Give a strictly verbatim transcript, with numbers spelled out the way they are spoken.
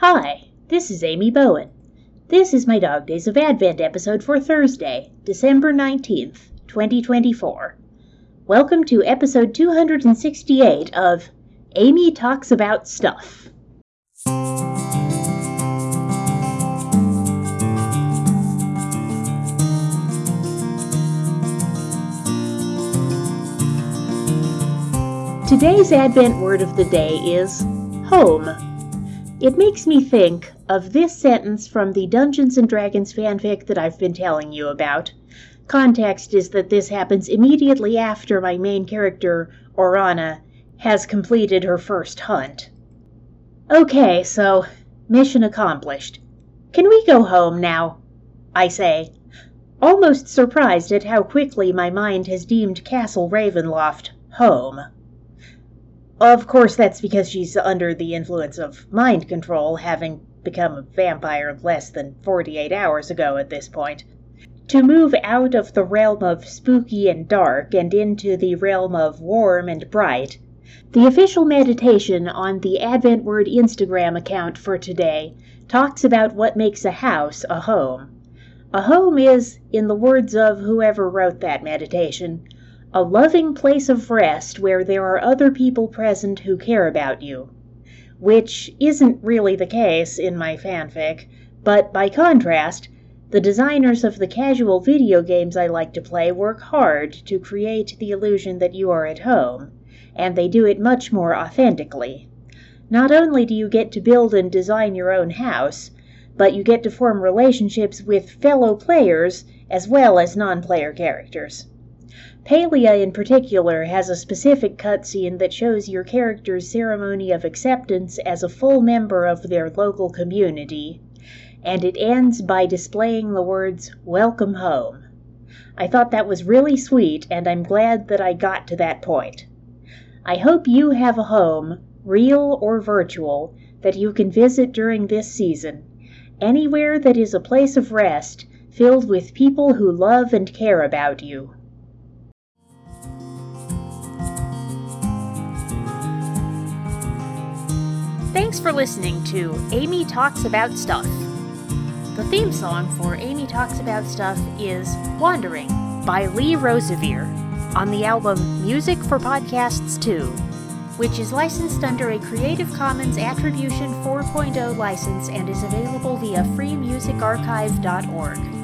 Hi, this is Amy Bowen. This is my Dog Days of Advent episode for Thursday, December nineteenth, twenty twenty-four. Welcome to episode two hundred sixty-eight of Amy Talks About Stuff. Today's Advent word of the day is home. It makes me think of this sentence from the Dungeons and Dragons fanfic that I've been telling you about. Context is that this happens immediately after my main character, Orana, has completed her first hunt. Okay, so, mission accomplished. Can we go home now? I say, almost surprised at how quickly my mind has deemed Castle Ravenloft home. Of course, that's because she's under the influence of mind control, having become a vampire less than forty-eight hours ago at this point. To move out of the realm of spooky and dark and into the realm of warm and bright, the official meditation on the Advent Word Instagram account for today talks about what makes a house a home. A home is, in the words of whoever wrote that meditation, a loving place of rest where there are other people present who care about you. Which isn't really the case in my fanfic, but by contrast, the designers of the casual video games I like to play work hard to create the illusion that you are at home, and they do it much more authentically. Not only do you get to build and design your own house, but you get to form relationships with fellow players as well as non-player characters. Palia in particular has a specific cutscene that shows your character's ceremony of acceptance as a full member of their local community, and it ends by displaying the words, "Welcome home." I thought that was really sweet, and I'm glad that I got to that point. I hope you have a home, real or virtual, that you can visit during this season, anywhere that is a place of rest, filled with people who love and care about you. Thanks for listening to Amy Talks About Stuff. The theme song for Amy Talks About Stuff is Wandering by Lee Rosevere on the album Music for Podcasts two, which is licensed under a Creative Commons Attribution four point oh license and is available via free music archive dot org.